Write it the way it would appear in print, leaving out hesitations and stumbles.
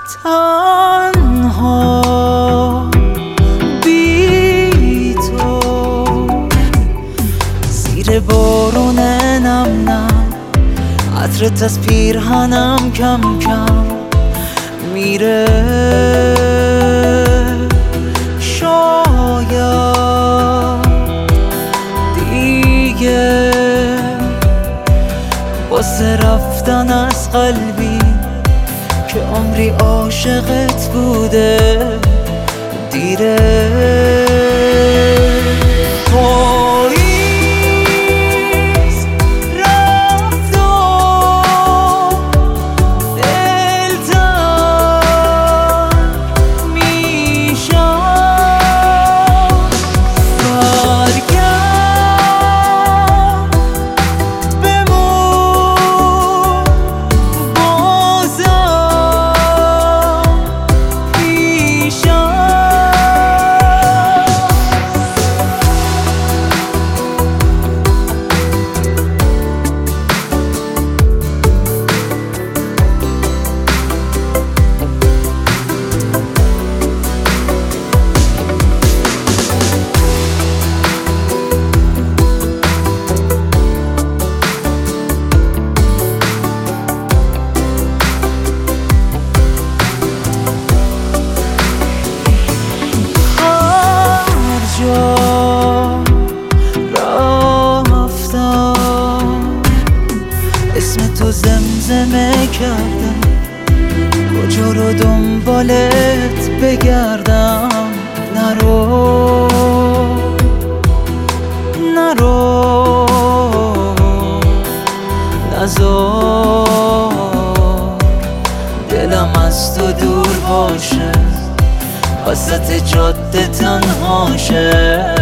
تنها بی تو زیر بارون نم نم عطرت از پیرهنم کم کم میره شاید دیگه واسه رفتن از قلبی که عمری عاشقت بوده دیره پاییز رفت و دلتنگ میشم برگرد بمون بازم پیشم اسم تو زمزمه کردم کجا رو دنبالت بگردم نرو نرو نذار دلم از تو دور باشه وسط جاده تنها شه